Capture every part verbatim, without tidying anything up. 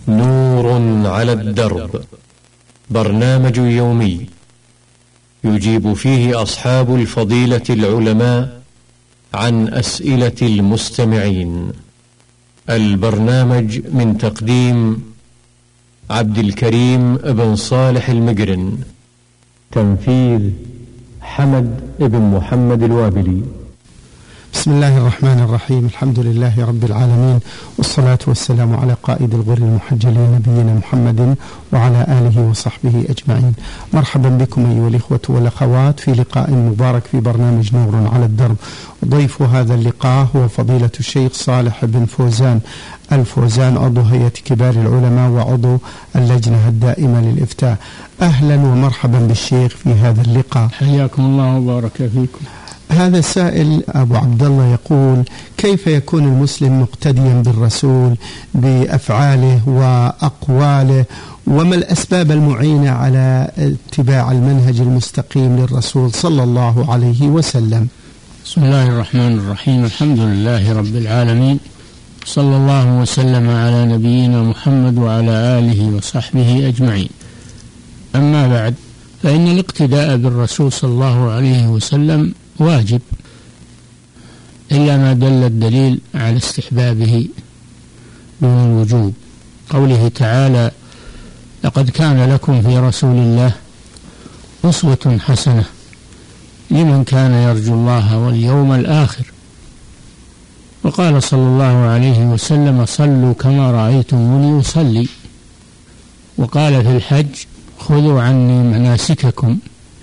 نور على الدرب، برنامج يومي يجيب فيه أصحاب الفضيلة العلماء عن أسئلة المستمعين. البرنامج من تقديم عبد الكريم بن صالح المقرن، تنفيذ حمد بن محمد الوابلي. بسم الله الرحمن الرحيم. الحمد لله رب العالمين، والصلاة والسلام على قائد الغر المحجلين نبينا محمد وعلى آله وصحبه أجمعين. مرحبا بكم أيها الإخوة والأخوات في لقاء مبارك في برنامج نور على الدرب. ضيف هذا اللقاء هو فضيلة الشيخ صالح بن فوزان الفوزان، عضو هيئة كبار العلماء وعضو اللجنة الدائمة للإفتاء. أهلا ومرحبا بالشيخ في هذا اللقاء. حياكم الله وبارك فيكم. هذا السائل أبو عبد الله يقول: كيف يكون المسلم مقتديا بالرسول بأفعاله وأقواله، وما الأسباب المعينة على اتباع المنهج المستقيم للرسول صلى الله عليه وسلم؟ بسم الله الرحمن الرحيم. الحمد لله رب العالمين، صلى الله وسلم على نبينا محمد وعلى آله وصحبه أجمعين. أما بعد، فإن الاقتداء بالرسول صلى الله عليه وسلم واجب، إلا ما دل الدليل على استحبابه دون الوجوب. قوله تعالى: لقد كان لكم في رسول الله أسوة حسنة لمن كان يرجو الله واليوم الآخر. وقال صلى الله عليه وسلم: صلوا كما رأيتموني أصلي. وقال في الحج: خذوا عني مناسككم.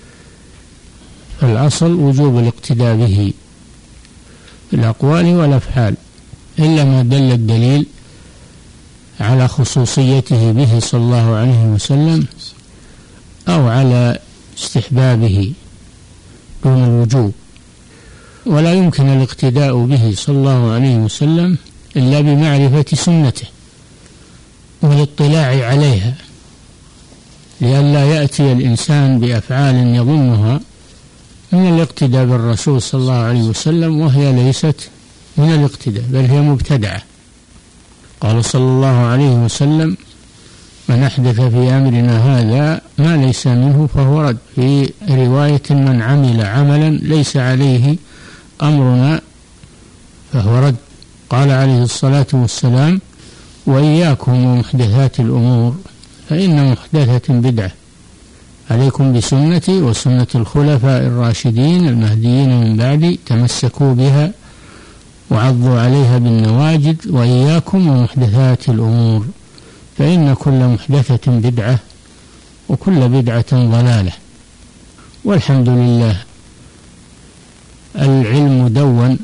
فالأصل وجوب الاقتداء به في الأقوال والأفعال، إلا ما دل الدليل على خصوصيته به صلى الله عليه وسلم أو على استحبابه دون الوجوب. ولا يمكن الاقتداء به صلى الله عليه وسلم إلا بمعرفة سنته والاطلاع عليها، لئلا يأتي الإنسان بأفعال يظنها من الاقتداء بالرسول صلى الله عليه وسلم وهي ليست من الاقتداء، بل هي مبتدعة. قال صلى الله عليه وسلم: من أحدث في أمرنا هذا ما ليس منه فهو رد. في رواية: من عمل عملا ليس عليه أمرنا فهو رد. قال عليه الصلاة والسلام: وإياكم ومحدثات الأمور فإن محدثة بدعة، عليكم بسنتي وسنة الخلفاء الراشدين المهديين من بعدي، تمسكوا بها وعضوا عليها بالنواجد، وإياكم ومحدثات الأمور فإن كل محدثة بدعة وكل بدعة ضلالة. والحمد لله، العلم دون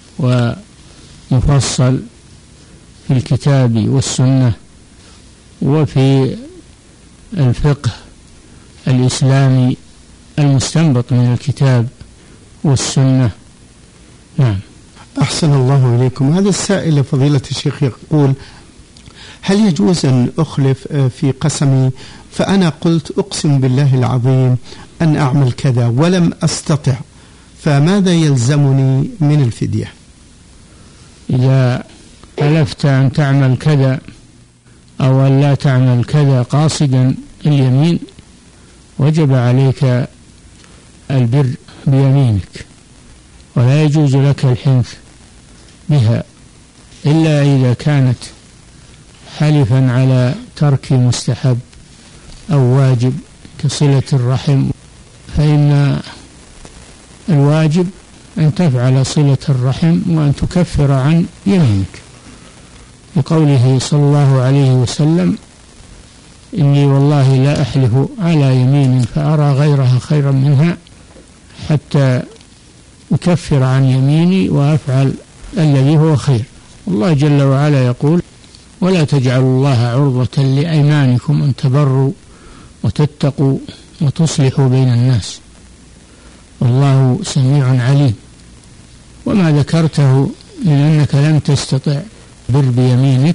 ومفصل في الكتاب والسنة وفي الفقه الإسلامي المستنبط من الكتاب والسنة. نعم. أحسن الله إليكم. هذا السائل فضيلة الشيخ يقول: هل يجوز أن أخلف في قسمي، فأنا قلت أقسم بالله العظيم أن أعمل كذا ولم أستطع، فماذا يلزمني من الفدية؟ إذا حلفت أن تعمل كذا أو أن لا تعمل كذا قاصدا اليمين، وجب عليك البر بيمينك، ولا يجوز لك الحنث بها إلا إذا كانت حلفا على ترك مستحب أو واجب كصلة الرحم، فإن الواجب أن تفعل صلة الرحم وأن تكفر عن يمينك، بقوله صلى الله عليه وسلم: إني والله لا أحلف على يمين فأرى غيرها خيرا منها حتى أكفر عن يميني وأفعل الذي هو خير. الله جل وعلا يقول: ولا تجعلوا الله عرضة لأيمانكم أن تبروا وتتقوا وتصلحوا بين الناس والله سميع عليم. وما ذكرته من أنك لم تستطع بر بيمينك،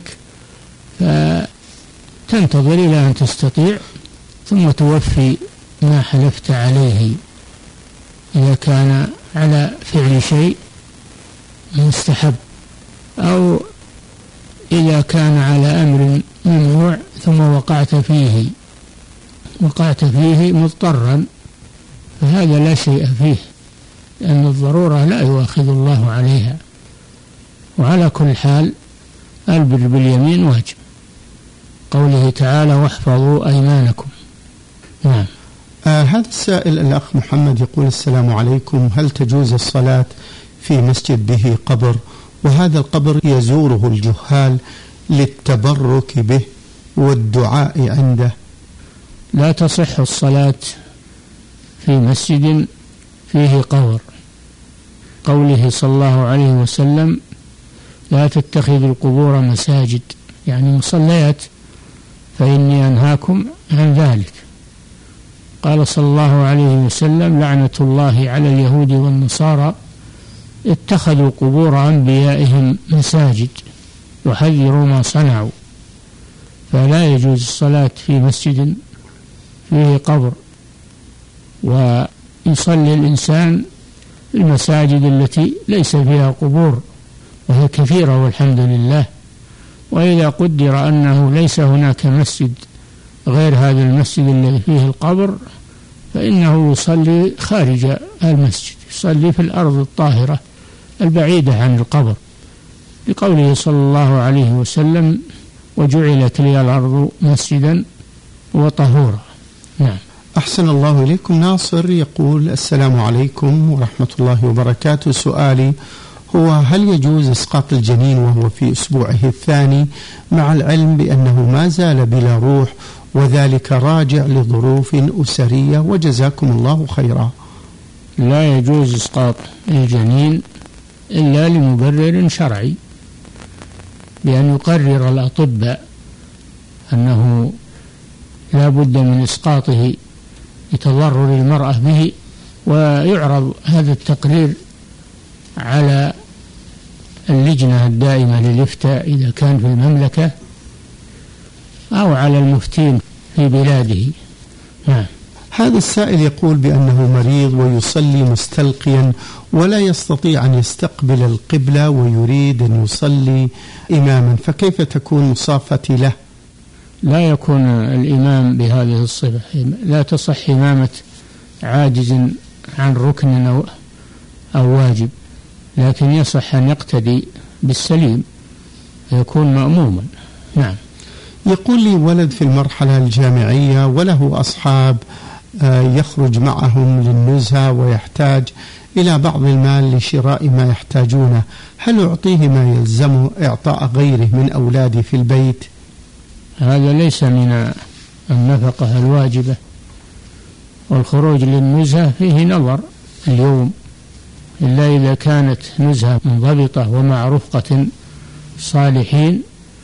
فتنتظر إلى أن تستطيع ثم توفي ما حلفت عليه، إذا كان على فعل شيء مستحب أو إذا كان على أمر ممنوع ثم وقعت فيه وقعت فيه مضطرا فهذا لا شيء فيه، لأن الضرورة لا يؤاخذ الله عليها. وعلى كل حال البر باليمين واجب، قوله تعالى واحفظوا أيمانكم. نعم. آه هذا السائل الأخ محمد يقول السلام عليكم، هل تجوز الصلاة في مسجد به قبر وهذا القبر يزوره الجهال للتبرك به والدعاء عنده؟ لا تصح الصلاة في مسجد فيه قبر، قوله صلى الله عليه وسلم لا تتخذوا القبور مساجد، يعني مصليات، فإني أنهاكم عن ذلك. قال صلى الله عليه وسلم لعنة الله على اليهود والنصارى اتخذوا قبور أنبيائهم مساجد، يحذر ما صنعوا. فلا يجوز الصلاة في مسجد فيه قبر، ويصلي الإنسان في المساجد التي ليس فيها قبور، وهي كثيرة والحمد لله. وإذا قدر أنه ليس هناك مسجد غير هذا المسجد الذي فيه القبر فإنه يصلي خارج المسجد، يصلي في الأرض الطاهرة البعيدة عن القبر، لقوله صلى الله عليه وسلم وجعلت لي الأرض مسجدا وطهورا. نعم. أحسن الله إليكم. ناصر يقول السلام عليكم ورحمة الله وبركاته، سؤالي هو هل يجوز إسقاط الجنين وهو في أسبوعه الثاني مع العلم بأنه ما زال بلا روح وذلك راجع لظروف أسرية، وجزاكم الله خيرا؟ لا يجوز إسقاط الجنين إلا لمبرر شرعي، بأن يقرر الأطباء أنه لا بد من إسقاطه لتضرر المرأة به، ويعرض هذا التقرير على اللجنة الدائمة للإفتاء إذا كان في المملكة أو على المفتين في بلاده. نعم. هذا السائل يقول بأنه مريض ويصلي مستلقيا ولا يستطيع أن يستقبل القبلة ويريد أن يصلي إماما، فكيف تكون مصافتي له؟ لا يكون الإمام بهذه الصفة، لا تصح إمامة عاجز عن ركن أو, أو واجب، لكن يصح أن يقتدي بالسليم ويكون مأموما. نعم. يقول لي ولد في المرحلة الجامعية وله أصحاب يخرج معهم للنزهة ويحتاج إلى بعض المال لشراء ما يحتاجونه، هل أعطيه ما يلزمه إعطاء غيره من أولادي في البيت؟ هذا ليس من النفقة الواجبة، والخروج للنزهة فيه نظر اليوم، إلا إذا كانت نزهة منضبطة ومع رفقة صالحين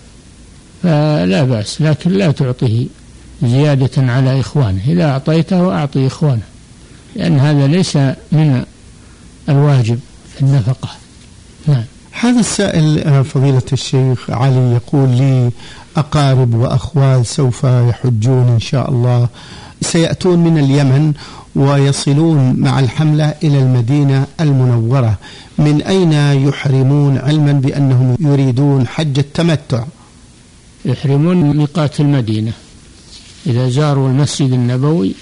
فلا بأس، لكن لا تعطيه زيادة على إخوانه، إذا أعطيته أعطي إخوانه، لأن هذا ليس من الواجب في النفقة. نعم. هذا السائل فضيلة الشيخ علي يقول لي أقارب وأخوال سوف يحجون إن شاء الله، سيأتون من اليمن ويصلون مع الحملة إلى المدينة المنورة، من أين يحرمون علما بأنهم يريدون حج التمتع؟ يحرمون من ميقات المدينة، إذا زاروا المسجد النبوي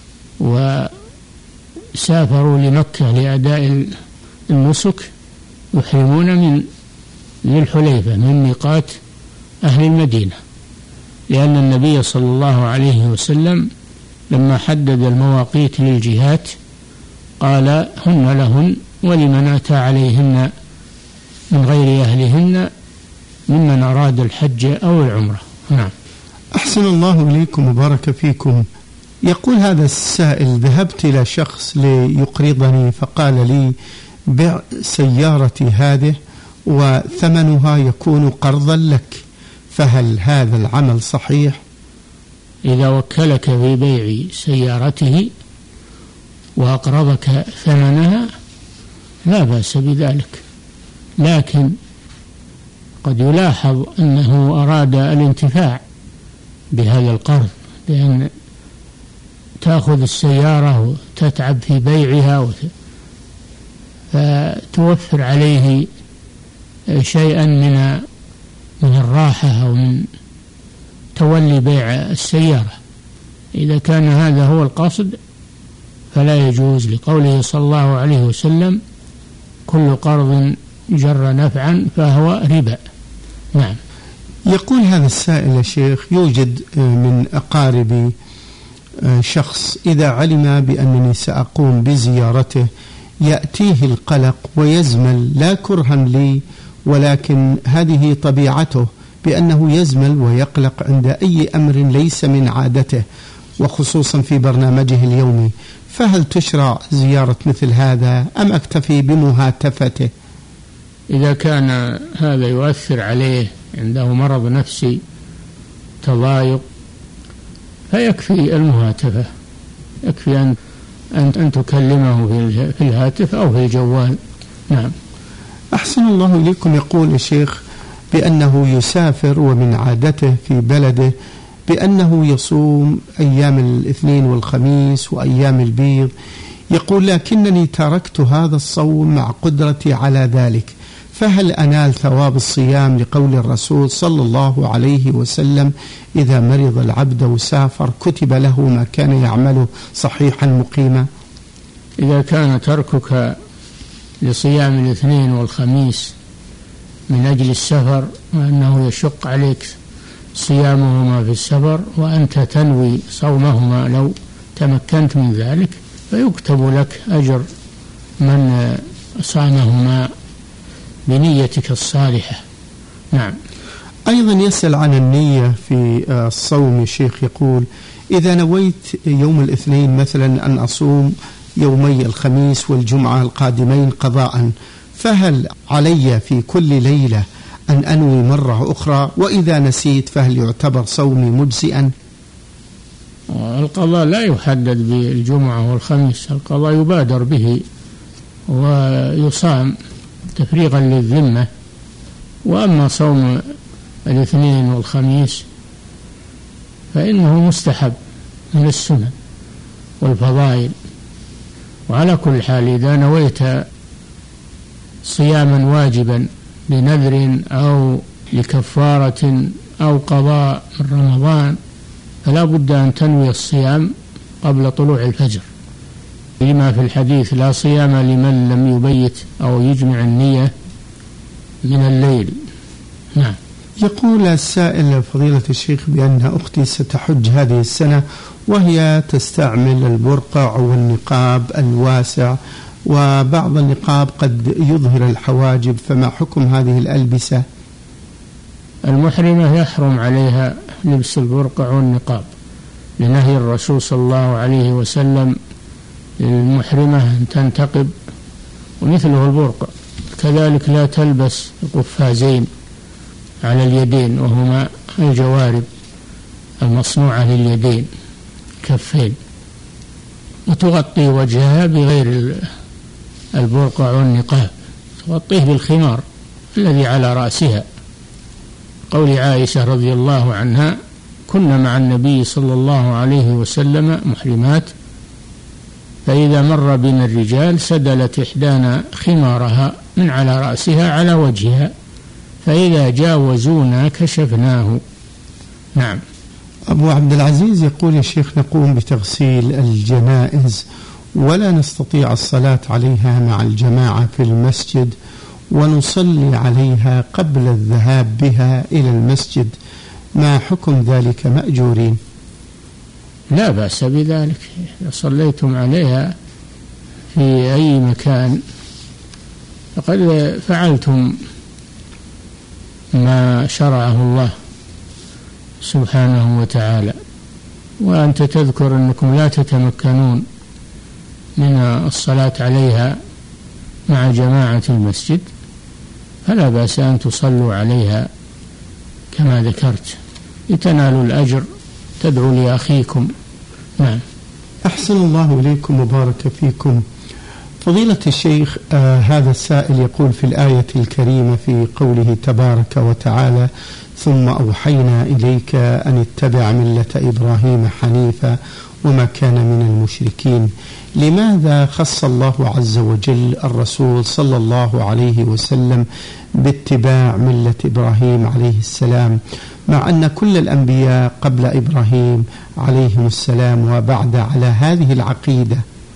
وسافروا لمكة لأداء النسك يحرمون من ذي الحليفة من ميقات أهل المدينة، لأن النبي صلى الله عليه وسلم لما حدد المواقيت للجهات قال هن لهن ولمن أتى عليهن من غير أهلهن ممن أراد الحج أو العمرة. نعم. أحسن الله إليكم وبارك فيكم. يقول هذا السائل ذهبت إلى شخص ليقرضني فقال لي بع سيارتي هذه وثمنها يكون قرضا لك، فهل هذا العمل صحيح؟ إذا وكلك في بيع سيارته وأقرضك ثمنها لا بأس بذلك، لكن قد يلاحظ أنه أراد الانتفاع بهذا القرض، بأن تأخذ السيارة وتتعب في بيعها فتوفر عليه شيئا من من الراحة أو من تولي بيع السيارة. إذا كان هذا هو القصد فلا يجوز، لقوله صلى الله عليه وسلم: كل قرض جر نفعا فهو ربا. نعم. يقول هذا السائل يا شيخ: يوجد من أقاربي شخص إذا علم بأنني سأقوم بزيارته يأتيه القلق ويزمل، لا كرها لي ولكن هذه طبيعته، بأنه يزمل ويقلق عند أي أمر ليس من عادته وخصوصا في برنامجه اليومي، فهل تشرع زيارة مثل هذا أم أكتفي بمهاتفته؟ إذا كان هذا يؤثر عليه، عنده مرض نفسي تضايق، فيكفي المهاتفة، يكفي أن أن تكلمه في الهاتف أو في الجوال. نعم. أحسن الله إليكم. يقول الشيخ بأنه يسافر ومن عادته في بلده بأنه يصوم أيام الاثنين والخميس وأيام البيض، يقول: لكنني تركت هذا الصوم مع قدرتي على ذلك، فهل أنال ثواب الصيام لقول الرسول صلى الله عليه وسلم: إذا مرض العبد وسافر كتب له ما كان يعمله صحيحا مقيما؟ إذا كان تركك لصيام الاثنين والخميس من أجل السفر وأنه يشق عليك صيامهما في السفر وأنت تنوي صومهما لو تمكنت من ذلك، فيكتب لك أجر من صامهما بنيتك الصالحة. نعم. أيضا يسأل عن النية في الصوم يا شيخ، يقول: إذا نويت يوم الاثنين مثلا أن أصوم يومي الخميس والجمعة القادمين قضاء، فهل علي في كل ليلة أن أنوي مرة أخرى؟ وإذا نسيت فهل يعتبر صومي مجزئا؟ القضاء لا يحدد بالجمعة والخميس، القضاء يبادر به ويصام تفريغا للذمة. وأما صوم الاثنين والخميس فإنه مستحب من السنن والفضائل. وعلى كل حال إذا نويت صياما واجبا لنذر أو لكفارة أو قضاء من رمضان فلا بد أن تنوي الصيام قبل طلوع الفجر، لما في الحديث: لا صيام لمن لم يبيت أو يجمع النية من الليل. نعم. يقول السائل فضيلة الشيخ بأن أختي ستحج هذه السنة وهي تستعمل البرقع والنقاب الواسع، وبعض النقاب قد يظهر الحواجب، فما حكم هذه الألبسة؟ المحرمة يحرم عليها لبس البرقع والنقاب لنهي الرسول صلى الله عليه وسلم للمحرمة أن تنتقب ومثله البرقع. كذلك لا تلبس قفازين على اليدين وهما الجوارب المصنوعة لليدين كفين، وتغطي وجهها بغير البرقع والنقاب، تغطيه بالخمار الذي على رأسها. قول عائشة رضي الله عنها: كنا مع النبي صلى الله عليه وسلم محرمات، فإذا مر بنا الرجال سدلت إحدانا خمارها من على رأسها على وجهها، فإذا جاوزونا كشفناه. نعم. أبو عبد العزيز يقول: يا شيخ، نقوم بتغسيل الجنائز ولا نستطيع الصلاة عليها مع الجماعة في المسجد، ونصلي عليها قبل الذهاب بها إلى المسجد، ما حكم ذلك مأجورين؟ لا بأس بذلك، إذا صليتم عليها في أي مكان فقد فعلتم ما شرعه الله سبحانه وتعالى. وأنت تذكر أنكم لا تتمكنون من الصلاة عليها مع جماعة المسجد، فلا بأس أن تصلوا عليها كما ذكرت لتنالوا الأجر، تدعو لأخيكم. نعم. أحسن الله إليكم وبارك فيكم. فضيلة الشيخ، آه هذا السائل يقول في الآية الكريمة في قوله تبارك وتعالى: ثم أوحينا إليك أن اتبع ملة إبراهيم حنيفا وما كان من المشركين. لماذا خص الله عز وجل الرسول صلى الله عليه وسلم باتباع ملة إبراهيم عليه السلام، مع أن كل الأنبياء قبل إبراهيم عليهم السلام وبعد على هذه العقيدة؟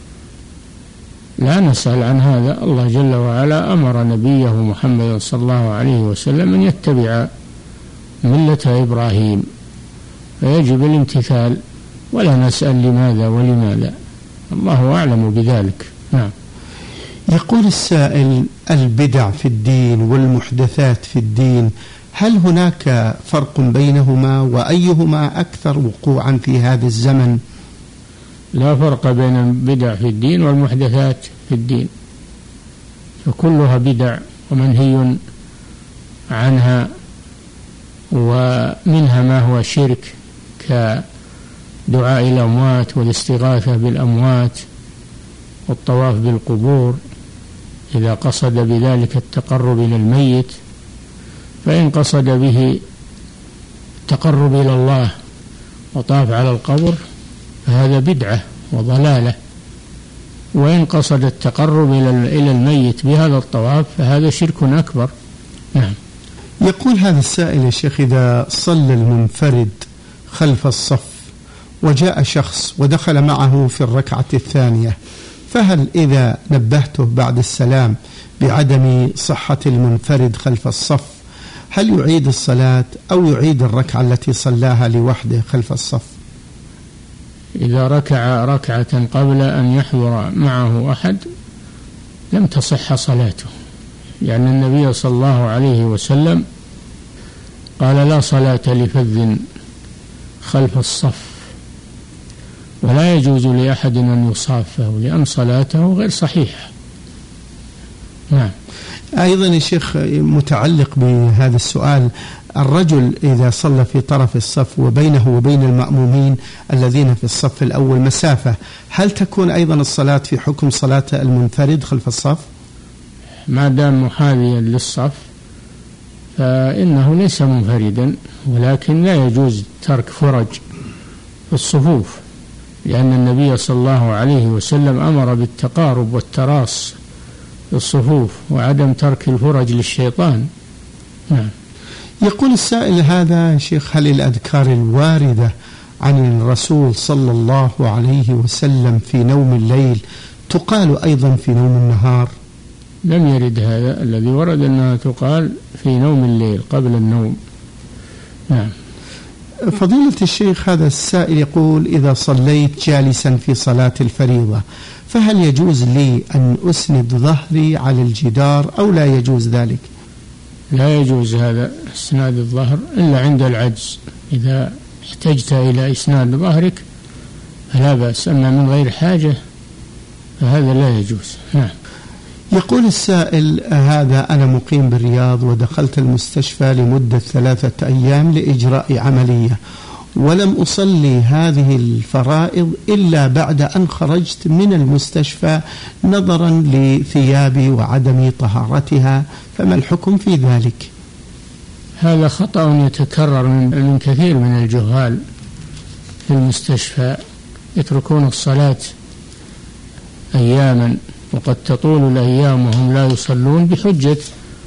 لا نسأل عن هذا. الله جل وعلا أمر نبيه محمد صلى الله عليه وسلم أن يتبع ملة إبراهيم، فيجب الامتثال، ولا نسأل لماذا ولماذا، الله أعلم بذلك. نعم. يقول السائل: البدع في الدين والمحدثات في الدين، هل هناك فرق بينهما، وأيهما أكثر وقوعا في هذا الزمن؟ لا فرق بين البدع في الدين والمحدثات في الدين، فكلها بدع ومنهي عنها، ومنها ما هو شرك كدعاء الأموات والاستغاثة بالأموات والطواف بالقبور إذا قصد بذلك التقرب إلى الميت، فإن قصد به التقرب إلى الله وطاف على القبر فهذا بدعة وضلالة، وإن قصد التقرب إلى الميت بهذا الطواف فهذا شرك أكبر. نعم. يقول هذا السائل: يا شيخ، إذا صلى المنفرد خلف الصف وجاء شخص ودخل معه في الركعة الثانية، فهل إذا نبهته بعد السلام بعدم صحة المنفرد خلف الصف هل يعيد الصلاة أو يعيد الركعة التي صلاها لوحده خلف الصف؟ إذا ركع ركعة قبل أن يحضر معه أحد لم تصح صلاته، لأن النبي صلى الله عليه وسلم قال: لا صلاة لفذ خلف الصف، ولا يجوز لأحد أن يصافه لأن صلاته غير صحيحة. نعم. أيضا يا شيخ، متعلق بهذا السؤال: الرجل إذا صلى في طرف الصف وبينه وبين المأمومين الذين في الصف الأول مسافة، هل تكون أيضا الصلاة في حكم صلاة المنفرد خلف الصف؟ ما دام محاذيا للصف فإنه ليس منفردا، ولكن لا يجوز ترك فرج في الصفوف، لأن النبي صلى الله عليه وسلم أمر بالتقارب والتراص في الصفوف وعدم ترك الفرج للشيطان. نعم. يقول السائل هذا: يا شيخ، هل الأذكار الواردة عن الرسول صلى الله عليه وسلم في نوم الليل تقال أيضا في نوم النهار؟ لم يرد هذا، الذي ورد أنها تقال في نوم الليل قبل النوم. نعم. فضيلة الشيخ، هذا السائل يقول: إذا صليت جالسا في صلاة الفريضة فهل يجوز لي أن أسند ظهري على الجدار أو لا يجوز ذلك؟ لا يجوز هذا إسناد الظهر إلا عند العجز، إذا احتجت إلى إسناد ظهرك فلا بأس، أما من غير حاجة فهذا لا يجوز. نعم. يقول السائل هذا: أنا مقيم بالرياض ودخلت المستشفى لمدة ثلاثة أيام لإجراء عملية، ولم أصلي هذه الفرائض إلا بعد أن خرجت من المستشفى نظرا لثيابي وعدم طهارتها، فما الحكم في ذلك؟ هذا خطأ يتكرر من كثير من الجهال في المستشفى، يتركون الصلاة أياما وقد تطول الأيام وهم لا يصلون بحجة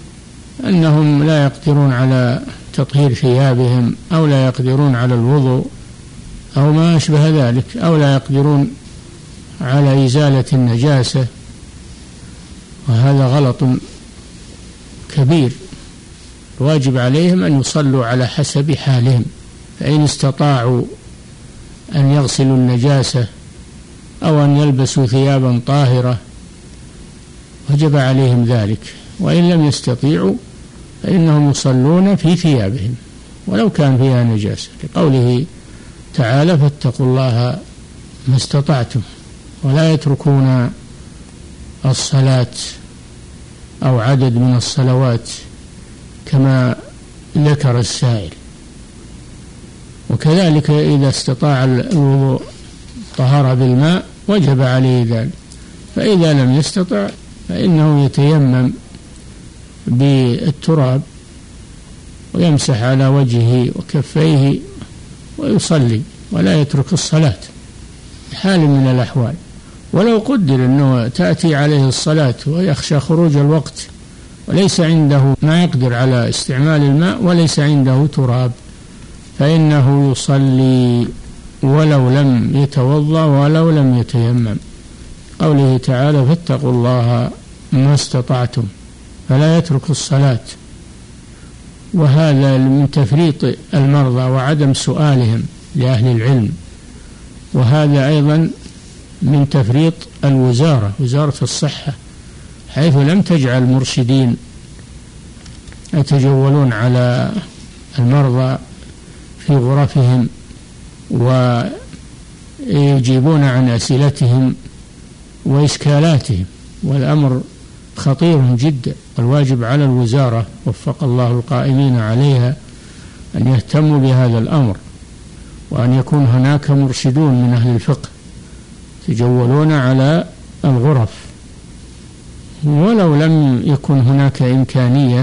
أنهم لا يقدرون على تطهير ثيابهم أو لا يقدرون على الوضوء أو ما أشبه ذلك، أو لا يقدرون على إزالة النجاسة، وهذا غلط كبير. الواجب عليهم أن يصلوا على حسب حالهم، فإن استطاعوا أن يغسلوا النجاسة أو أن يلبسوا ثيابا طاهرة وجب عليهم ذلك، وإن لم يستطيعوا فإنهم يصلون في ثيابهم ولو كان فيها نجاسة، لقوله تعالى: فاتقوا الله ما استطعتم، ولا يتركون الصلاة أو عدد من الصلوات كما ذكر السائل. وكذلك إذا استطاع الوضوء طهارة بالماء وجب عليه ذلك، فإذا لم يستطع فإنه يتيمم بالتراب ويمسح على وجهه وكفيه ويصلي ولا يترك الصلاة. حال من الأحوال. ولو قدر أنه تأتي عليه الصلاة ويخشى خروج الوقت وليس عنده ما يقدر على استعمال الماء وليس عنده تراب، فإنه يصلي ولو لم يتوضأ ولو لم يتيمم. قوله تعالى: فاتقوا الله ما استطعتم، فلا يترك الصلاة. وهذا من تفريط المرضى وعدم سؤالهم لأهل العلم، وهذا أيضا من تفريط الوزارة، وزارة الصحة، حيث لم تجعل مرشدين يتجولون على المرضى في غرفهم ويجيبون عن أسئلتهم وإشكالاتهم، والأمر خطير جدا. والواجب على الوزارة وفق الله القائمين عليها أن يهتموا بهذا الأمر، وأن يكون هناك مرشدون من أهل الفقه يتجولون على الغرف. ولو لم يكن هناك إمكانية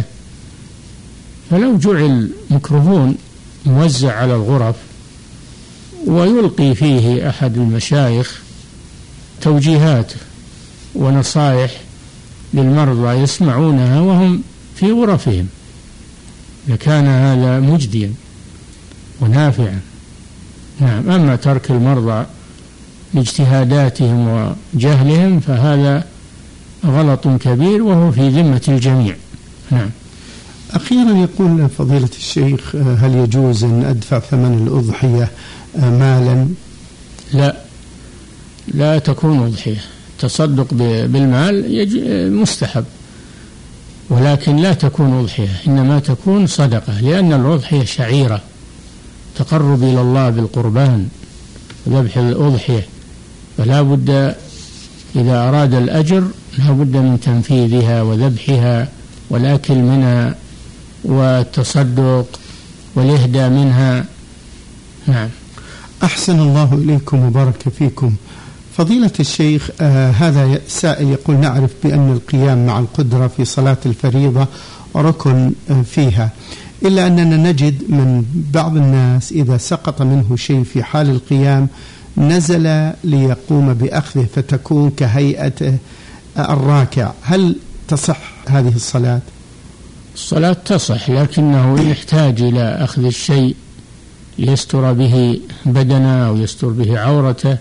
فلو جعل ميكروفون موزع على الغرف ويلقي فيه أحد المشايخ توجيهات ونصائح للمرضى يسمعونها وهم في غرفهم، لكان هذا مجديا ونافعا. نعم. أما ترك المرضى لاجتهاداتهم وجهلهم فهذا غلط كبير وهو في ذمة الجميع. نعم. أخيرا يقول فضيلة الشيخ: هل يجوز أن أدفع ثمن الأضحية مالا؟ لا، لا تكون أضحية. تصدق بالمال مستحب، ولكن لا تكون أضحية، إنما تكون صدقة، لأن الأضحية شعيرة تقرب إلى الله بالقربان، ذبح الأضحية، فلا بد إذا أراد الأجر لا بد من تنفيذها وذبحها والأكل منها والتصدق والإهداء منها. نعم. أحسن الله إليكم وبارك فيكم. فضيلة الشيخ، آه هذا سائل يقول: نعرف بأن القيام مع القدرة في صلاة الفريضة ركن آه فيها، إلا أننا نجد من بعض الناس إذا سقط منه شيء في حال القيام نزل ليقوم بأخذه فتكون كهيئة الراكع. هل تصح هذه الصلاة؟ الصلاة تصح، لكنه يحتاج إلى أخذ الشيء ليستر به بدنه أو يستر به عورته،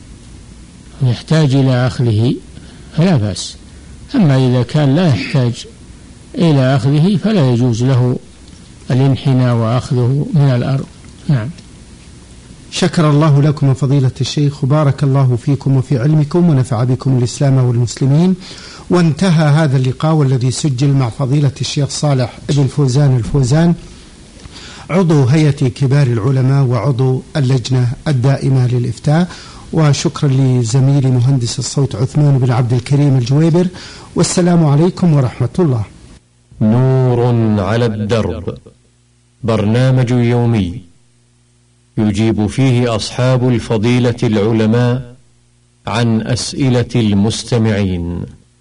يحتاج إلى أخذه فلا بأس. أما إذا كان لا يحتاج إلى أخذه فلا يجوز له الانحناء وأخذه من الأرض. نعم. شكر الله لكم فضيلة الشيخ، وبارك الله فيكم وفي علمكم ونفع بكم الإسلام والمسلمين. وانتهى هذا اللقاء والذي سجل مع فضيلة الشيخ صالح بن فوزان الفوزان، عضو هيئة كبار العلماء وعضو اللجنة الدائمة للإفتاء. وشكرا لزميلي مهندس الصوت عثمان بن عبد الكريم الجويبر، والسلام عليكم ورحمة الله. نور على الدرب، برنامج يومي يجيب فيه أصحاب الفضيلة العلماء عن أسئلة المستمعين.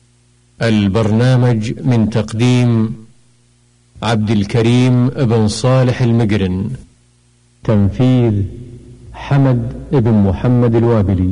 البرنامج من تقديم عبد الكريم بن صالح المقرن، تنفيذ حمد بن محمد الوابلي.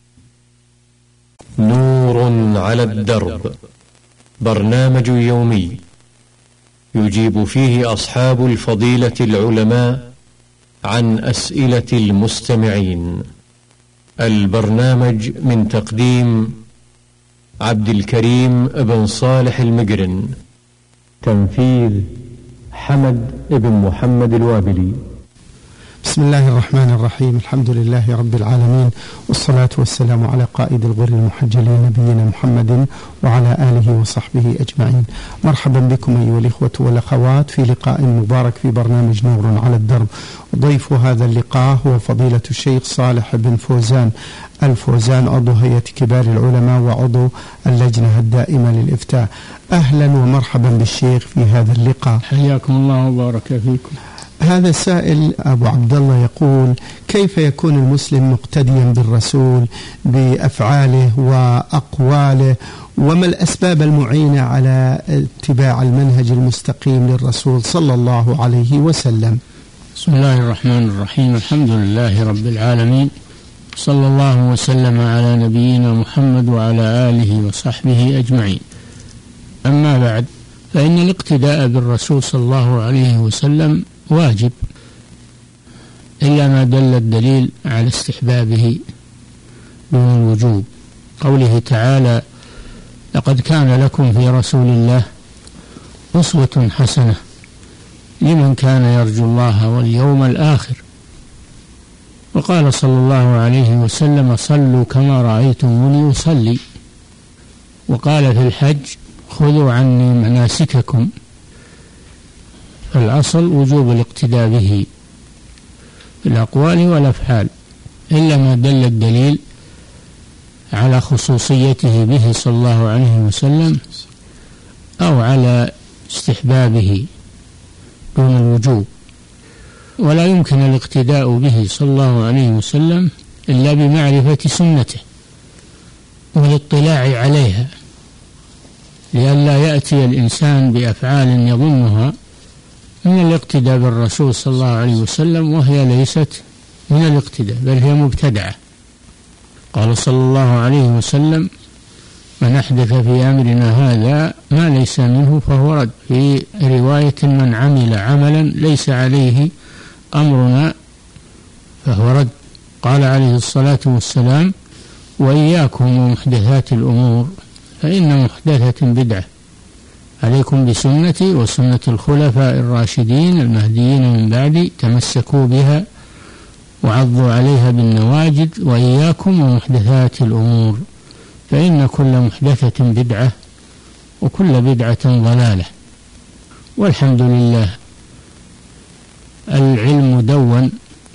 نور على الدرب، برنامج يومي يجيب فيه أصحاب الفضيلة العلماء عن أسئلة المستمعين. البرنامج من تقديم عبد الكريم بن صالح المقرن، تنفيذ حمد بن محمد الوابلي. بسم الله الرحمن الرحيم، الحمد لله رب العالمين، والصلاة والسلام على قائد الغر المحجلين نبينا محمد وعلى آله وصحبه أجمعين. مرحبا بكم أيها الإخوة والأخوات في لقاء مبارك في برنامج نور على الدرب. ضيف هذا اللقاء هو فضيلة الشيخ صالح بن فوزان الفوزان، عضو هيئة كبار العلماء وعضو اللجنة الدائمة للإفتاء. أهلا ومرحبا بالشيخ في هذا اللقاء. حياكم الله وبارك فيكم. هذا سائل أبو عبد الله يقول: كيف يكون المسلم مقتديا بالرسول بأفعاله وأقواله، وما الأسباب المعينة على اتباع المنهج المستقيم للرسول صلى الله عليه وسلم؟ بسم الله الرحمن الرحيم، الحمد لله رب العالمين، صلى الله وسلم على نبينا محمد وعلى آله وصحبه أجمعين. أما بعد، فإن الاقتداء بالرسول صلى الله عليه وسلم واجب، إلا ما دل الدليل على استحبابه دون الوجوب. قوله تعالى: لقد كان لكم في رسول الله أسوة حسنة لمن كان يرجو الله واليوم الآخر. وقال صلى الله عليه وسلم: صلوا كما رأيتموني أصلي. وقال في الحج: خذوا عني مناسككم. فالأصل وجوب الاقتداء به في الأقوال والأفعال، إلا ما دل الدليل على خصوصيته به صلى الله عليه وسلم أو على استحبابه دون الوجوب. ولا يمكن الاقتداء به صلى الله عليه وسلم إلا بمعرفة سنته والاطلاع عليها، لئلا يأتي الإنسان بأفعال يظنها من الاقتداء بالرسول صلى الله عليه وسلم وهي ليست من الاقتداء، بل هي مبتدعة. قال صلى الله عليه وسلم: من أحدث في أمرنا هذا ما ليس منه فهو رد. في رواية: من عمل عملا ليس عليه أمرنا فهو رد. قال عليه الصلاة والسلام: وإياكم ومحدثات الأمور فإن محدثة بدعة، عليكم بسنتي وسنة الخلفاء الراشدين المهديين من بعدي، تمسكوا بها وعضوا عليها بالنواجد، وإياكم ومحدثات الأمور فإن كل محدثة بدعة وكل بدعة ضلالة. والحمد لله، العلم مدون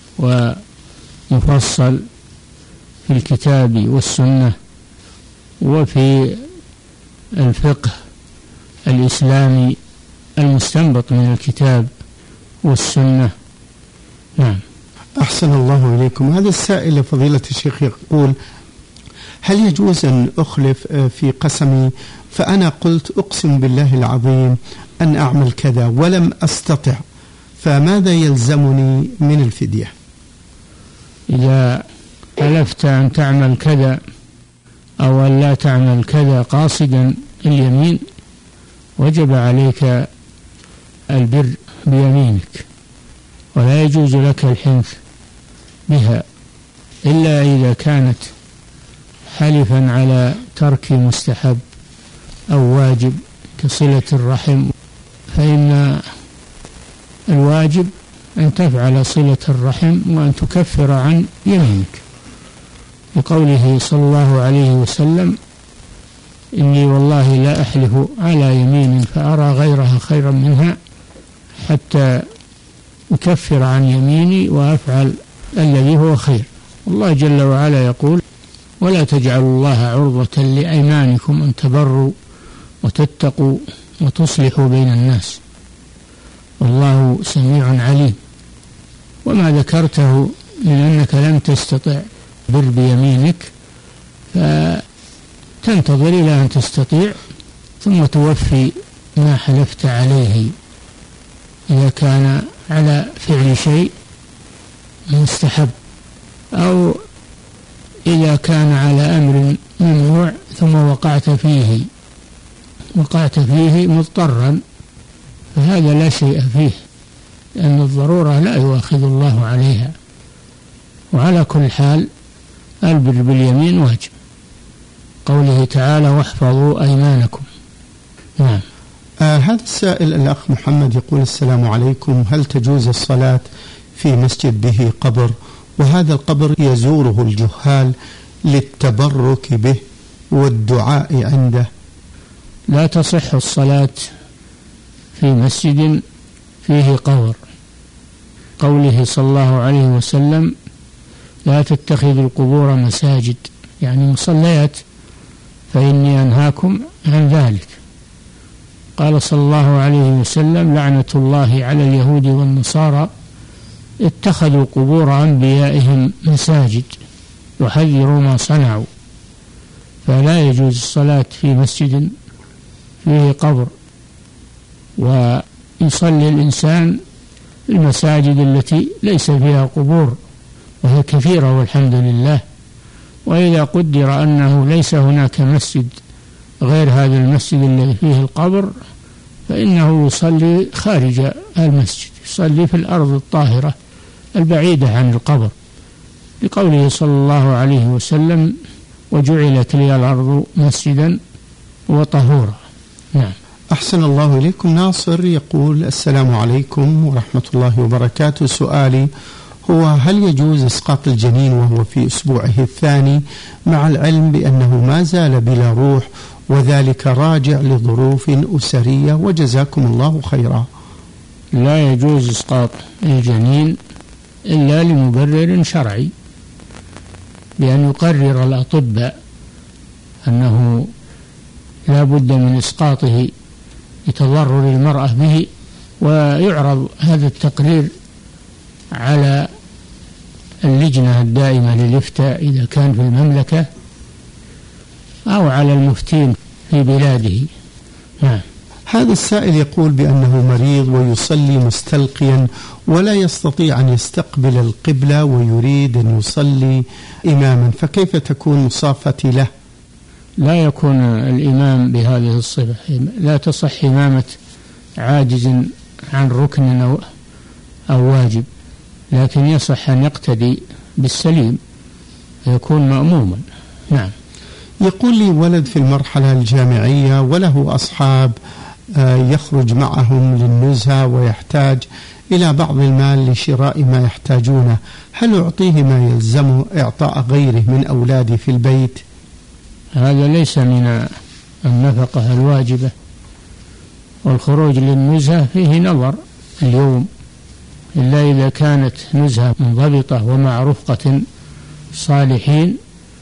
ومفصل في الكتاب والسنة وفي الفقه الإسلامي المستنبط من الكتاب والسنة. نعم. أحسن الله إليكم. هذا السائل فضيلة الشيخ يقول: هل يجوز أن أخلف في قسمي، فأنا قلت أقسم بالله العظيم أن أعمل كذا ولم أستطع، فماذا يلزمني من الفدية؟ إذا حلفت أن تعمل كذا أو أن لا تعمل كذا قاصدا اليمين، وجب عليك البر بيمينك، ولا يجوز لك الحنث بها إلا إذا كانت حلفا على ترك مستحب أو واجب كصلة الرحم، فإن الواجب أن تفعل صلة الرحم وأن تكفر عن يمينك، لقوله صلى الله عليه وسلم: إني والله لا أحلف على يمين فأرى غيرها خيرا منها حتى أكفر عن يميني وأفعل الذي هو خير. الله جل وعلا يقول: ولا تجعلوا الله عرضة لأيمانكم أن تبروا وتتقوا وتصلحوا بين الناس، والله سميع عليم. وما ذكرته من أنك لم تستطع بر بيمينك، فتنتظر إلى أن تستطيع ثم توفي ما حلفت عليه، إذا كان على فعل شيء مستحب، أو إذا كان على أمر ممنوع ثم وقعت فيه وقعت فيه مضطرا، فهذا لا شيء فيه، لأن الضرورة لا يؤاخذ الله عليها. وعلى كل حال البر باليمين واجب، قوله تعالى: واحفظوا أيمانكم. نعم. آه هذا السائل الأخ محمد يقول: السلام عليكم، هل تجوز الصلاة في مسجد به قبر، وهذا القبر يزوره الجهال للتبرك به والدعاء عنده؟ لا تصح الصلاة في مسجد فيه قبر، قوله صلى الله عليه وسلم: لا تتخذوا القبور مساجد، يعني مصليات، فإني أنهاكم عن ذلك. قال صلى الله عليه وسلم: لعنة الله على اليهود والنصارى اتخذوا قبور أنبيائهم مساجد، يحذروا ما صنعوا. فلا يجوز الصلاة في مسجد فيه قبر، ويصلي الإنسان في المساجد التي ليس فيها قبور، وهي كثيرة والحمد لله. وإذا قدر أنه ليس هناك مسجد غير هذا المسجد الذي فيه القبر فإنه يصلي خارج المسجد، يصلي في الأرض الطاهرة البعيدة عن القبر، لقوله صلى الله عليه وسلم: وجعلت لي الأرض مسجدا وطهورا. نعم. أحسن الله إليكم. ناصر يقول: السلام عليكم ورحمة الله وبركاته. سؤالي هو: هل يجوز إسقاط الجنين وهو في أسبوعه الثاني مع العلم بأنه ما زال بلا روح وذلك راجع لظروف أسرية؟ وجزاكم الله خيرا. لا يجوز إسقاط الجنين إلا لمبرر شرعي، بأن يقرر الأطباء أنه لا بد من إسقاطه لتضرر المرأة به، ويعرض هذا التقرير على اللجنة الدائمة للإفتاء إذا كان في المملكة أو على المفتين في بلاده. نعم. هذا السائل يقول بأنه مريض ويصلي مستلقيا ولا يستطيع أن يستقبل القبلة ويريد أن يصلي إماما، فكيف تكون مصافتي له؟ لا يكون الإمام بهذه الصفة، لا تصح إمامة عاجز عن ركن أو, أو واجب، لكن يصح أن يقتدي بالسليم ويكون مأموما. نعم. يقول لي ولد في المرحلة الجامعية وله أصحاب يخرج معهم للنزهة ويحتاج إلى بعض المال لشراء ما يحتاجونه، هل أعطيه ما يلزمه إعطاء غيره من أولادي في البيت؟ هذا ليس من النفقة الواجبة، والخروج للنزهة فيه نظر اليوم، إلا إذا كانت نزهة منضبطة ومع رفقة صالحين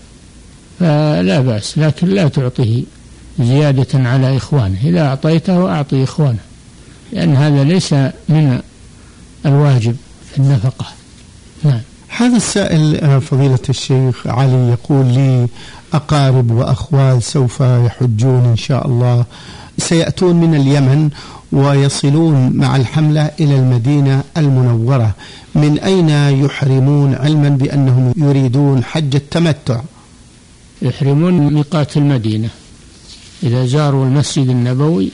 فلا بأس، لكن لا تعطيه زيادة على إخوانه. إذا أعطيته أعطي إخوانه، لأن هذا ليس من الواجب في النفقة. نعم. هذا السائل فضيلة الشيخ علي يقول لي: أقارب وأخوال سوف يحجون إن شاء الله، سيأتون من اليمن ويصلون مع الحملة إلى المدينة المنورة، من أين يحرمون علما بأنهم يريدون حج التمتع؟ يحرمون من ميقات المدينة، إذا زاروا المسجد النبوي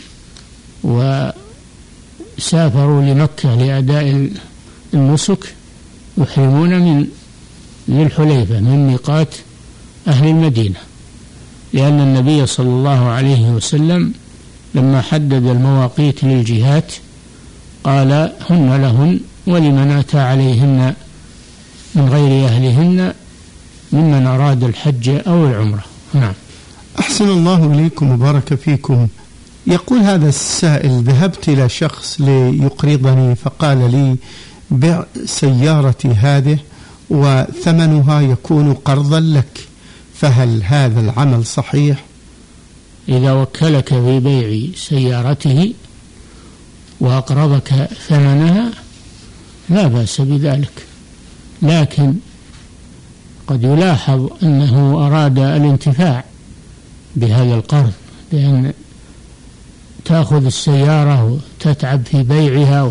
وسافروا لمكة لأداء النسك يحرمون من ذي الحليفة من ميقات أهل المدينة، لأن النبي صلى الله عليه وسلم لما حدد المواقيت للجهات قال: هن لهن ولمن أتى عليهن من غير أهلهن ممن أراد الحج أو العمرة. نعم. أحسن الله إليكم وبارك فيكم. يقول هذا السائل: ذهبت إلى شخص ليقرضني فقال لي: بع سيارتي هذه وثمنها يكون قرضا لك، فهل هذا العمل صحيح؟ إذا وكلك في بيع سيارته وأقرضك ثمنها لا بأس بذلك، لكن قد يلاحظ أنه أراد الانتفاع بهذا القرض، لأن تأخذ السيارة وتتعب في بيعها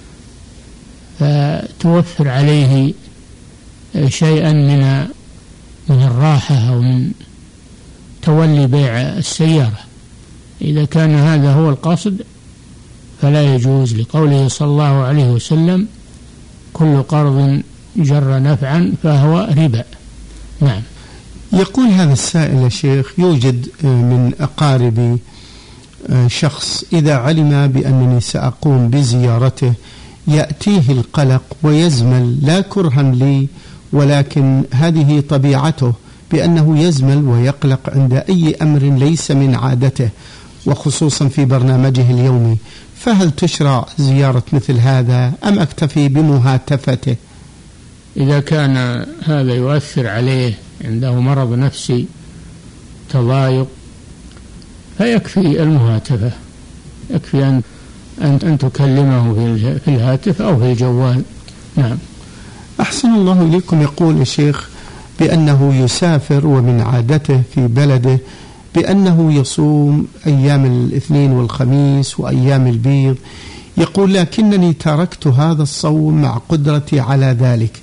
فتوفر عليه شيئا من من الراحة أو من تولي بيع السيارة. إذا كان هذا هو القصد فلا يجوز، لقوله صلى الله عليه وسلم: كل قرض جر نفعا فهو ربا. نعم. يقول هذا السائل: يا شيخ، يوجد من أقاربي شخص إذا علم بأنني سأقوم بزيارته يأتيه القلق ويزمل، لا كرها لي ولكن هذه طبيعته، بأنه يزمل ويقلق عند أي أمر ليس من عادته وخصوصا في برنامجه اليومي، فهل تشرع زيارة مثل هذا أم أكتفي بمهاتفته؟ إذا كان هذا يؤثر عليه، عنده مرض نفسي تضايق، فيكفي المهاتفة، يكفي أن أن تكلمه في الهاتف أو في الجوال. نعم. أحسن الله إليكم. يقول الشيخ بأنه يسافر ومن عادته في بلده بأنه يصوم أيام الاثنين والخميس وأيام البيض، يقول: لكنني تركت هذا الصوم مع قدرتي على ذلك،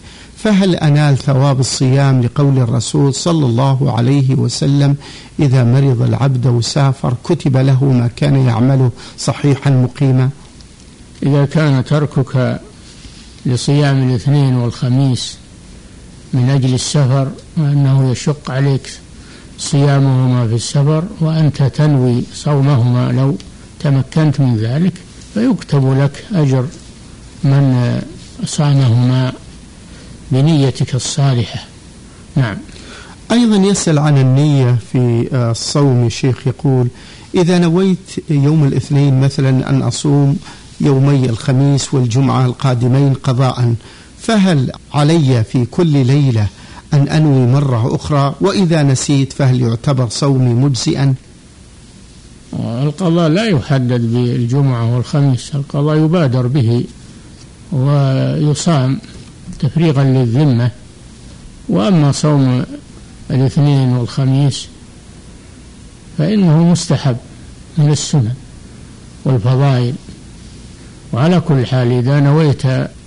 فهل أنال ثواب الصيام لقول الرسول صلى الله عليه وسلم إذا مرض العبد وسافر كتب له ما كان يعمله صحيحا مقيما؟ إذا كان تركك لصيام الاثنين والخميس من أجل السفر وأنه يشق عليك صيامهما في السفر وأنت تنوي صومهما لو تمكنت من ذلك فيكتب لك أجر من صامهما بنيتك الصالحة. نعم. أيضا يسأل عن النية في الصوم الشيخ، يقول إذا نويت يوم الاثنين مثلا أن أصوم يومي الخميس والجمعة القادمين قضاء، فهل علي في كل ليلة أن أنوي مرة أخرى؟ وإذا نسيت فهل يعتبر صومي مجزئا؟ القضاء لا يحدد بالجمعة والخميس، القضاء يبادر به ويصام تفريغا للذمة. وأما صوم الاثنين والخميس فإنه مستحب من السنن والفضائل. وعلى كل حال إذا نويت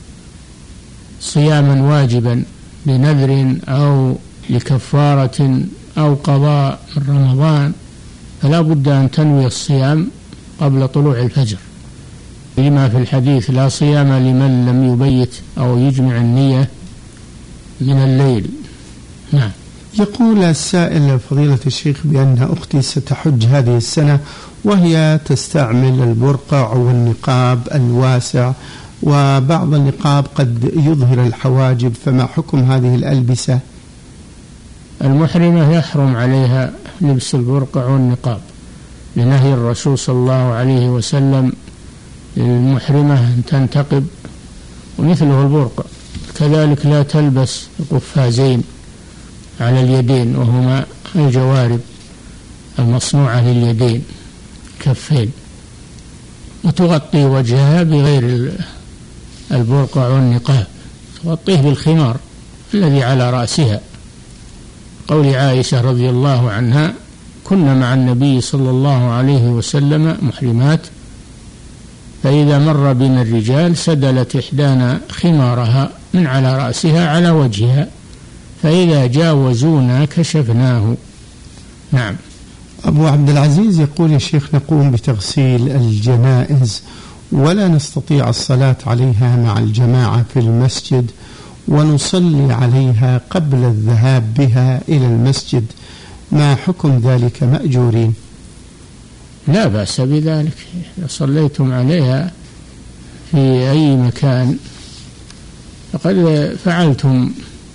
صياما واجبا لنذر أو لكفارة أو قضاء من رمضان فلا بد أن تنوي الصيام قبل طلوع الفجر، لما في الحديث لا صيام لمن لم يبيت أو يجمع النية من الليل. نعم. يقول السائل فضيلة الشيخ بأن أختي ستحج هذه السنة وهي تستعمل البرقع والنقاب الواسع، وبعض النقاب قد يظهر الحواجب، فما حكم هذه الألبسة؟ المحرمة يحرم عليها لبس البرقع والنقاب لنهي الرسول صلى الله عليه وسلم للمحرمة أن تنتقب ومثله البرقع. كذلك لا تلبس قفازين على اليدين وهما الجوارب المصنوعة لليدين كفين، وتغطي وجهها بغير البرقع والنقاب، تغطيه بالخمار الذي على رأسها. قول عائشة رضي الله عنها كنا مع النبي صلى الله عليه وسلم محرمات فإذا مر بنا الرجال سدلت إحدانا خمارها من على رأسها على وجهها فإذا جاوزونا كشفناه. نعم. أبو عبد العزيز يقول يا شيخ نقوم بتغسيل الجنائز ولا نستطيع الصلاة عليها مع الجماعة في المسجد ونصلي عليها قبل الذهاب بها إلى المسجد، ما حكم ذلك مأجورين؟ لا بأس بذلك، إذا صليتم عليها في أي مكان فقد فعلتم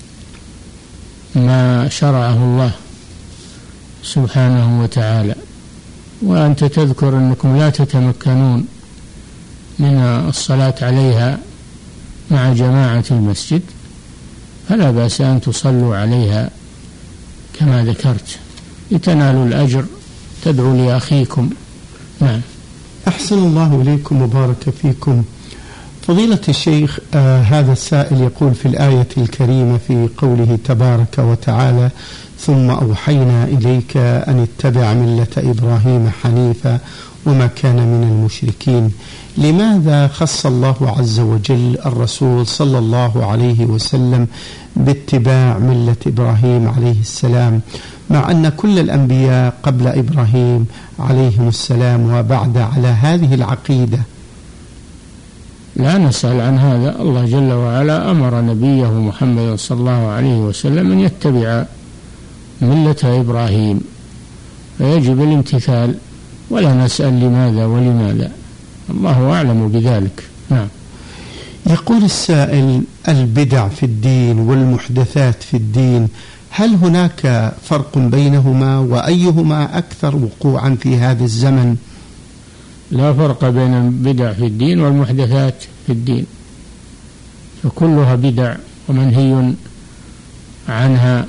ما شرعه الله سبحانه وتعالى. وأنت تذكر أنكم لا تتمكنون من الصلاة عليها مع جماعة المسجد، فلا بأس أن تصلوا عليها كما ذكرت لتنالوا الأجر، تدعو لأخيكم. نعم. أحسن الله إليكم وبارك فيكم. فضيلة الشيخ، آه هذا السائل يقول في الآية الكريمة في قوله تبارك وتعالى ثم أوحينا إليك أن اتبع ملة إبراهيم حنيفا وما كان من المشركين، لماذا خص الله عز وجل الرسول صلى الله عليه وسلم باتباع ملة إبراهيم عليه السلام، مع أن كل الأنبياء قبل إبراهيم عليهم السلام وبعد على هذه العقيدة؟ لا نسأل عن هذا، الله جل وعلا أمر نبيه محمد صلى الله عليه وسلم أن يتبع ملة إبراهيم فيجب الامتثال، ولا نسأل لماذا ولماذا، الله أعلم بذلك. نعم. يقول السائل البدع في الدين والمحدثات في الدين، هل هناك فرق بينهما وأيهما أكثر وقوعا في هذا الزمن؟ لا فرق بين البدع في الدين والمحدثات في الدين، فكلها بدع ومنهي عنها،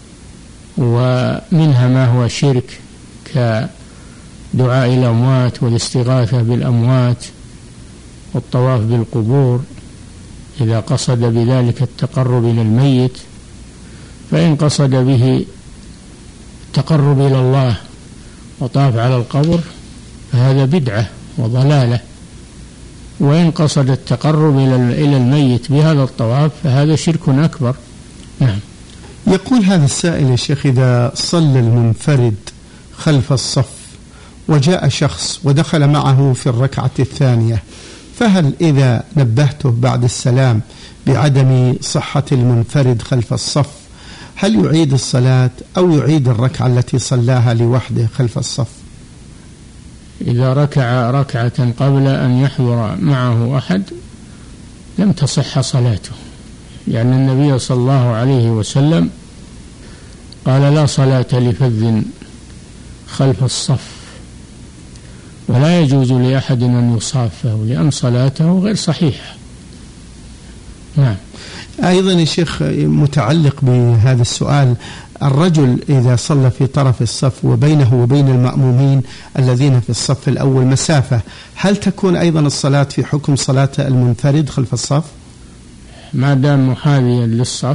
ومنها ما هو شرك كدعاء الأموات والاستغاثة بالأموات والطواف بالقبور إذا قصد بذلك التقرب إلى الميت، فإن قصد به التقرب إلى الله وطاف على القبر فهذا بدعة وضلالة. وإن قصد التقرب إلى الميت بهذا الطواف فهذا شرك أكبر. نعم. يقول هذا السائل يا شيخ: إذا صلى المنفرد خلف الصف وجاء شخص ودخل معه في الركعة الثانية، فهل إذا نبهته بعد السلام بعدم صحة المنفرد خلف الصف هل يعيد الصلاة أو يعيد الركعة التي صلاها لوحده خلف الصف؟ إذا ركع ركعة قبل أن يحضر معه أحد لم تصح صلاته، لأن يعني النبي صلى الله عليه وسلم قال: لا صلاة لفذ خلف الصف، ولا يجوز لأحد أن يصافه لأن صلاته غير صحيحة. نعم. أيضا يا شيخ متعلق بهذا السؤال: الرجل إذا صلى في طرف الصف وبينه وبين المأمومين الذين في الصف الأول مسافة، هل تكون أيضا الصلاة في حكم صلاة المنفرد خلف الصف؟ ما دام محاذيا للصف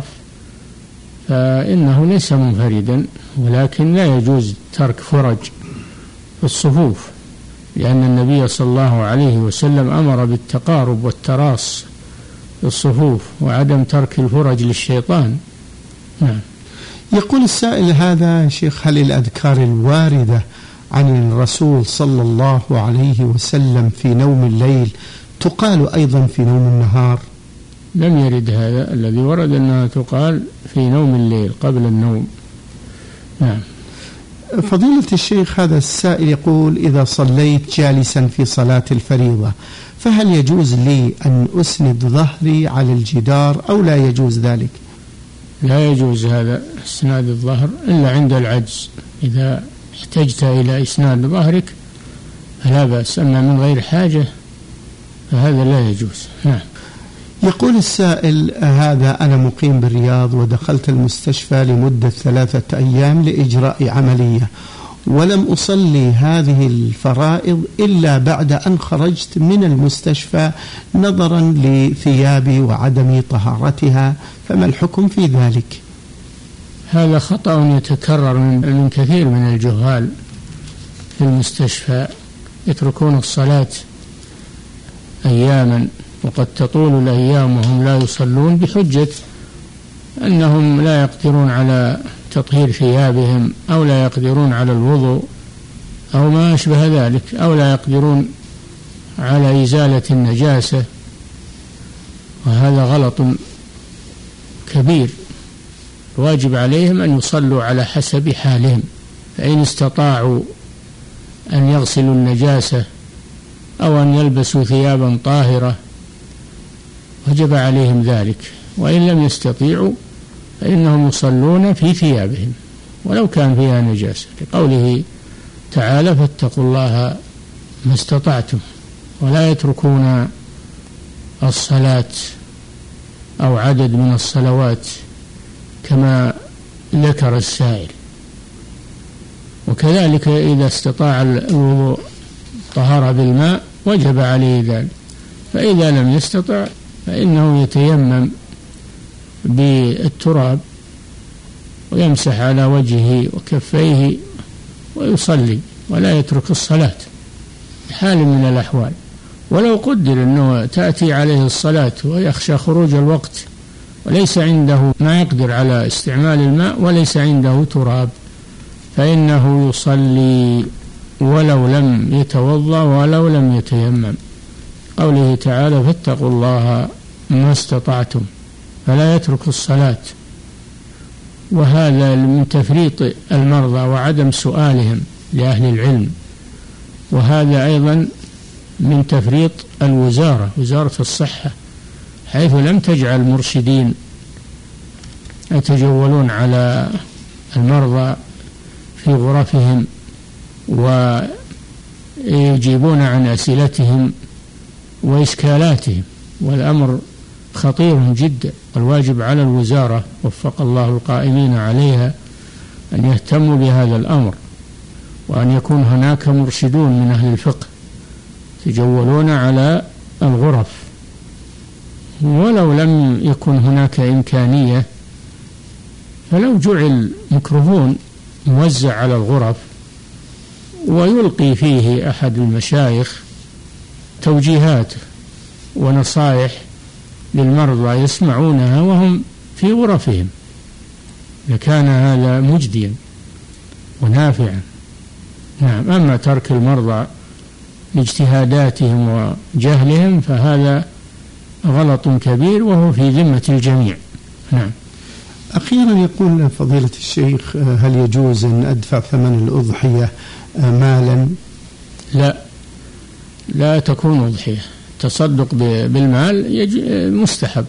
فإنه ليس منفردا، ولكن لا يجوز ترك فرج في الصفوف، لأن النبي صلى الله عليه وسلم أمر بالتقارب والتراص في الصفوف وعدم ترك الفرج للشيطان. نعم. يقول السائل هذا يا شيخ: هل الأذكار الواردة عن الرسول صلى الله عليه وسلم في نوم الليل تقال أيضا في نوم النهار؟ لم يرد هذا، الذي ورد أنها تقال في نوم الليل قبل النوم. نعم. فضيلة الشيخ هذا السائل يقول: إذا صليت جالسا في صلاة الفريضة فهل يجوز لي أن أسند ظهري على الجدار أو لا يجوز ذلك؟ لا يجوز هذا إسناد الظهر إلا عند العجز، إذا احتجت إلى إسناد ظهرك فلا بأس، أما من غير حاجة فهذا لا يجوز. نعم. يقول السائل هذا: أنا مقيم بالرياض ودخلت المستشفى لمدة ثلاثة أيام لإجراء عملية، ولم أصلي هذه الفرائض إلا بعد أن خرجت من المستشفى نظرا لثيابي وعدم طهارتها، فما الحكم في ذلك؟ هذا خطأ يتكرر من كثير من الجهال في المستشفى، يتركون الصلاة أياما وقد تطول الأيام وهم لا يصلون بحجة أنهم لا يقدرون على تطهير ثيابهم أو لا يقدرون على الوضوء أو ما أشبه ذلك، أو لا يقدرون على إزالة النجاسة، وهذا غلط كبير. الواجب عليهم أن يصلوا على حسب حالهم، فإن استطاعوا أن يغسلوا النجاسة أو أن يلبسوا ثيابا طاهرة وجب عليهم ذلك، وإن لم يستطيعوا فإنهم يصلون في ثيابهم ولو كان فيها نجاسة، لقوله تعالى: فاتقوا الله ما استطعتم، ولا يتركون الصلاة أو عدد من الصلوات كما ذكر السائل. وكذلك إذا استطاع الوضوء طهر بالماء وجب عليه ذلك، فإذا لم يستطع فإنه يتيمم بالتراب ويمسح على وجهه وكفيه ويصلي ولا يترك الصلاة حال من الأحوال. ولو قدر أنه تأتي عليه الصلاة ويخشى خروج الوقت وليس عنده ما يقدر على استعمال الماء وليس عنده تراب فإنه يصلي ولو لم يتوضأ ولو لم يتيمم، قوله تعالى: فاتقوا الله ما استطعتم، فلا يترك الصلاة. وهذا من تفريط المرضى وعدم سؤالهم لأهل العلم، وهذا أيضا من تفريط الوزارة وزارة الصحة، حيث لم تجعل مرشدين يتجولون على المرضى في غرفهم ويجيبون عن أسئلتهم وإشكالاتهم، والأمر خطير جدا. والواجب على الوزارة وفق الله القائمين عليها أن يهتموا بهذا الأمر، وأن يكون هناك مرشدون من أهل الفقه يتجولون على الغرف، ولو لم يكن هناك إمكانية فلو جعل ميكروفون موزع على الغرف ويلقي فيه أحد المشايخ توجيهات ونصائح للمرضى يسمعونها وهم في غرفهم، لكان هذا مجديا ونافعا. نعم. أما ترك المرضى لاجتهاداتهم وجهلهم فهذا غلط كبير وهو في ذمة الجميع. نعم. أخيرا يقول فضيلة الشيخ: هل يجوز أن أدفع ثمن الأضحية مالا؟ لا، لا تكون أضحية. تصدق بالمال مستحب،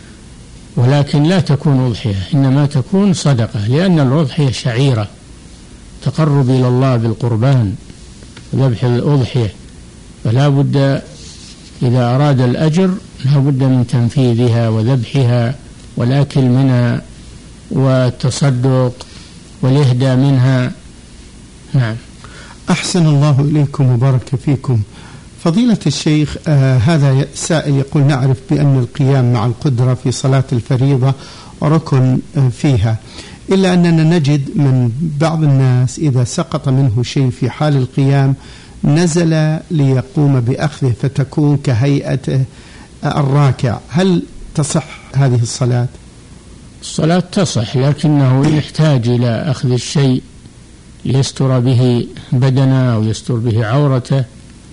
ولكن لا تكون أضحية، إنما تكون صدقة، لأن الأضحية شعيرة تقرب إلى الله بالقربان، ذبح الأضحية، فلا بد إذا أراد الأجر لا بد من تنفيذها وذبحها والأكل منها والتصدق والإهداء منها. نعم. أحسن الله إليكم وبارك فيكم. فضيلة الشيخ، آه هذا سائل يقول: نعرف بأن القيام مع القدرة في صلاة الفريضة ركن آه فيها، إلا أننا نجد من بعض الناس إذا سقط منه شيء في حال القيام نزل ليقوم بأخذه فتكون كهيئة الراكع، هل تصح هذه الصلاة؟ الصلاة تصح، لكنه يحتاج إلى أخذ الشيء ليستر به بدنه أو يستر به عورته،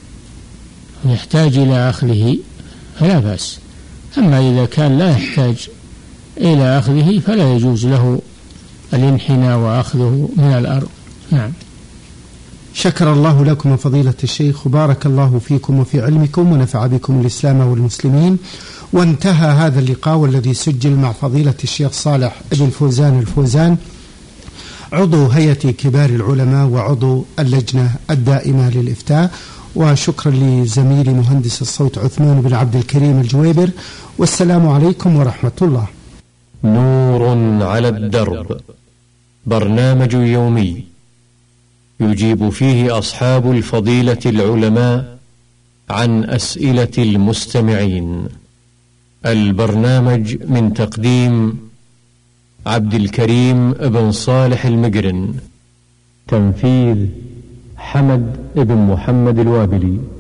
يحتاج إلى أخذه فلا بأس. أما إذا كان لا يحتاج إلى أخذه فلا يجوز له الانحناء وأخذه من الأرض. نعم. شكر الله لكم فضيلة الشيخ، وبارك الله فيكم وفي علمكم ونفع بكم الإسلام والمسلمين. وانتهى هذا اللقاء والذي سجل مع فضيلة الشيخ صالح بن فوزان الفوزان، عضو هيئة كبار العلماء وعضو اللجنة الدائمة للإفتاء. وشكرا لزميلي مهندس الصوت عثمان بن عبد الكريم الجويبر، والسلام عليكم ورحمة الله. نور على الدرب، برنامج يومي يجيب فيه أصحاب الفضيلة العلماء عن أسئلة المستمعين. البرنامج من تقديم عبد الكريم بن صالح المقرن، تنفيذ حمد بن محمد الوابلي.